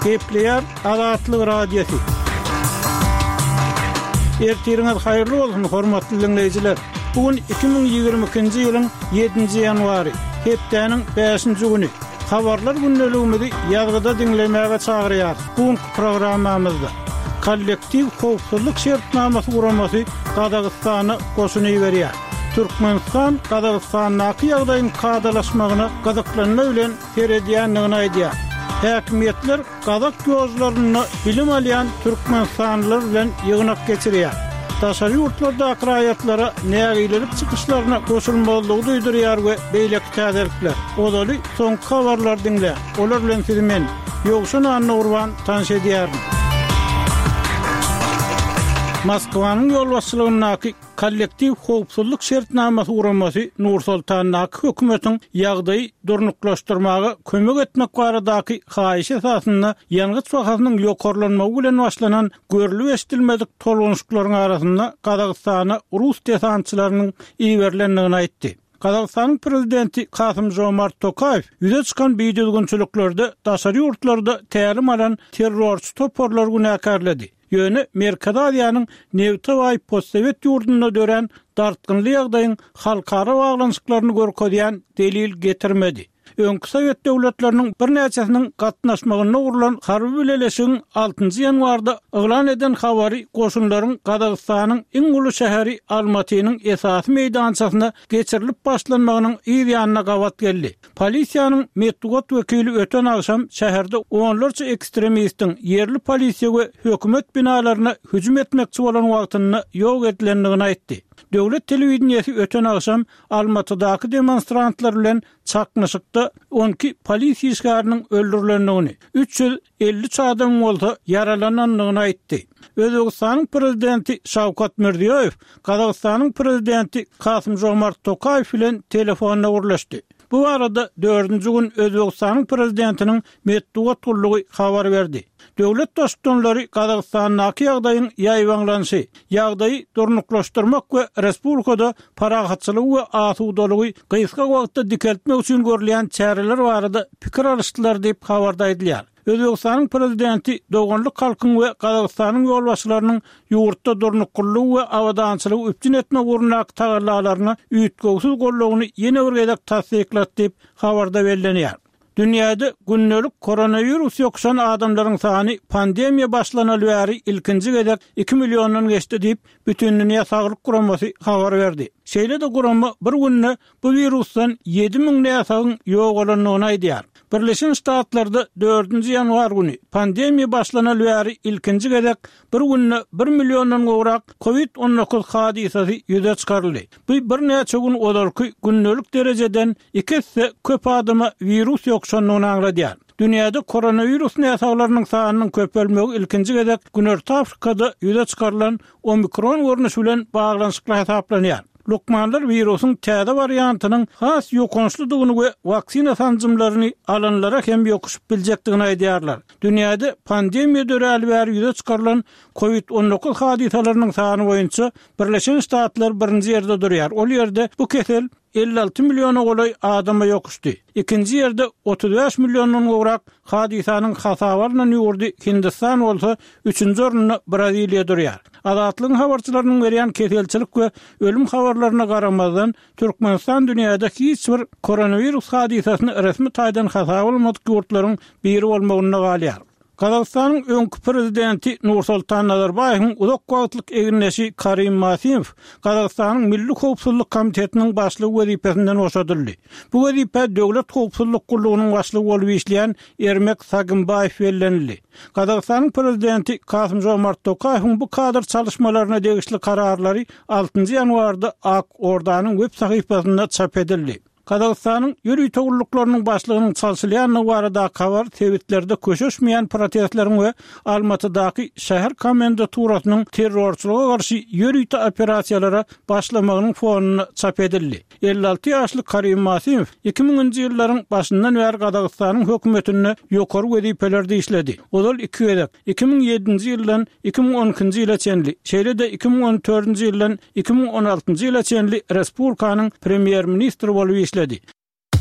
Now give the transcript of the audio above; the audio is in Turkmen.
Gepleyer Azatlyk radiosu. Ertiriniz hayırlı bolsun hormatly dinleyijiler. Bugün 2022-nji ýylyň 7-nji ýanwary, hepdeniň 5-nji güni. Habarlar günnäligimizi ýazgyda dinlemäge çagyrýar. Bu programmamyzda kollektiv howpsuzlyk şertnamasy guramasy Gazagystany goşuny berýär. Türkmenistan Gazagystanyň ýagdaýynyň kadalaşmagyna gazaklanma bilen seredýänligini aýdýar. Häkimetler Gazak gözlerini bilim alýan Türkmenistanlylar bilen ýygnak geçirýär. Taşary ýurtlarda akraýatlara nägilenip çykyşlaryna goşulmalydygy duýdurýar we beýleki täzelikler. Odaly soňky habarlar dinle. Olar bilen sizmen ýogşun anny urban tanış edýär. Moskwanyň ýolbaşçylygynyň kollektiv howpsuzlyk şertnamasy guramasy Nursultanyň hökümetiň ýagdaýy durnuklaşdyrmagy kömek etmek baradaky haýyş esasyna ýangıç wakatynyň ýokarlanmagy bilen başlanan görülip eşdilmedik tolgunçlaryň arasynda Gazagystana rus desantçylarynyň iýerlendigini aýtdy. Gazagystanyň prezidenti Kasym-Jomart Tokayew ýüze çykan beýdilgünçiliklerde daşary ýurtlarda tälim alan terrorçy toporlar günäkärledi. Ýöne Merkez Aziýanyň Newta we postsovet ýurdunda dören dartgynly ýagdaýyň halkara baglanyşyklaryny görkezýän delil getirmedi. Öňkü Sowet döwletleriniň bir näçesiniň gatnaşmagyna urulan harby bileleşigiň 6-njy ýanwarda eglan eden habary goşunlaryň Gazagystanyň iň uly şäheri Almatynyň esasy meýdançasyna geçirilip başlanmagynyň ýa-ýanyna gawat geldi. Polisiýanyň medeniýet wekili öten agşam şäherde onlarça ekstremistin yerli polisiýa we hökümet binalaryna hüjüm etmekçi bolan wagtyny ýok edilendigini aýtdy. Döwlet telewizionyasy öten agşam Almatydaky demonstrantlar bilen çaknaşykda 12 polisiýa işgäriniň öldürilendigini, 350 adam bolsa yaralananlygyny aýtdy. Özbegistanyň prezidenti Şawkat Mirziýoýew Gazagystanyň prezidenti Kasym-Jomart Tokayew bilen telefonda gurlaşdy. Bu arada 4-nji gün Özbegistanyň prezidentiniň medeniýet gullugy habar berdi. Döwlet dostunlary Gazagystanyň ýagdaýynyň ýaýwanlanyşy, ýagdaýy durnuklaşdyrmak we respublikada paragatçylyk we asudalygy gyska wagtda dikeltmek üçin görülen çäreler barada pikir alışdylar diýip habarda aýdylýar. Özbegistanyň prezidenti doganlyk halkyň we Gazagystanyň ýolbaşçylarynyň ýurtda durnuklyk we awadançylygy üpjün etmek urunak taýlarlaryny üýtgöwsiz gollugyny ýene bir gezek tasdiklatdy diýip habarda bellenýär. Dünýäde günnelik koronavirus ýokşan adamlaryň sany pandemiýa başlanaly bäri ilkinji gezek 2 milyondan geçdi diýip bütün dünýä saglyk guramasy habar berdi. Şeýle-de gurama bir günne bu virusdan 7000 näsagyň ýok bolanlygyny aýdýar. Birleşen Ştatlarda 4-nji ýanwar güni pandemiýa başlanaly bäri ilkinji gezek bir günne 1 milyondan gowrak COVID-19 hadisasy ýüze çykaryldy. Bu bir näçe gün olarky günnelik derejeden 2 köp adama virus ýokşanlygyny aňladýar. Dünýäde koronavirus näsaglarynyň sanynyň köpelmegi ilkinji gezek Günörtü Afrikada ýüze çykarylan omikron görnüşi bilen baglanyşykly hesaplanýar. Lokmanlar virusyň täze variantynyň has ýokançlydygyny we waksina sanjymlaryny alanlara hem ýokuşup biljekdigini aýdýarlar. Dünýäde pandemiýa döräli bäri ýüze çykarylan COVID-19 hadisalarynyň sany boýunça Birleşen Ştatlar 1-nji ýerde durýar. Ol ýerde bu kesel 56 milyona golay adama ýokuşdy. Ikinji ýerde 35 milyondan gowrak hadisanyň hasabaryny ýurdy. Hindistan bolsa 3-nji orunda Braziliýa durýar. Azatlyk habarçylarynyň berýän keselçilik we ölüm habarlaryna garamazdan Türkmenistan dünýäde hiç bir koronavirus hadisasyny resmi taýdan hasaba bolmadyk ýurtlaryň biri bolmagyna galýar. Gazagystanyň öňkü prezidenti Nursultan Nazarbayewiň uzak wagtlyk eginleşi Karim Masiyev Gazagystanyň Milli Howpsuzlyk Komitetiniň başlygy wezipesinden boşadyldy. Bu wezipe döwlet howpsuzlyk gullugynyň başlygy bolup işleýän Ermek Sagymbayew bellenildi. Gazagystanyň prezidenti Kasym-Jomart Tokayewiň bu kadr çalışmalaryna degişli kararlary 6-njy ýanwarda Ak Ordanyň web sahypasynda çap edildi. Gazagystanyň ýürüý togurlyklarynyň başlygynyň çalşylýanyny barada habar tewitlerde köşeşmeýän protestleriň we Almatydaky şäher komendanturasynyň terrorçylyga garşy ýürüý operasiýalara başlamagynyň fonuny çap edildi. 56 ýaşly Karim Masiyev 2000-nji ýyllaryň başyndan bäri Gazagystanyň hökümetinde ýokary wezipelerde işledi. Ol 2 ýyl 2007-nji ýyldan 2012-nji ýyla çenli, şeýle-de 2014-nji ýyldan 2016-njy ýyla çenli respublikanyň premier ministri bolup işledi.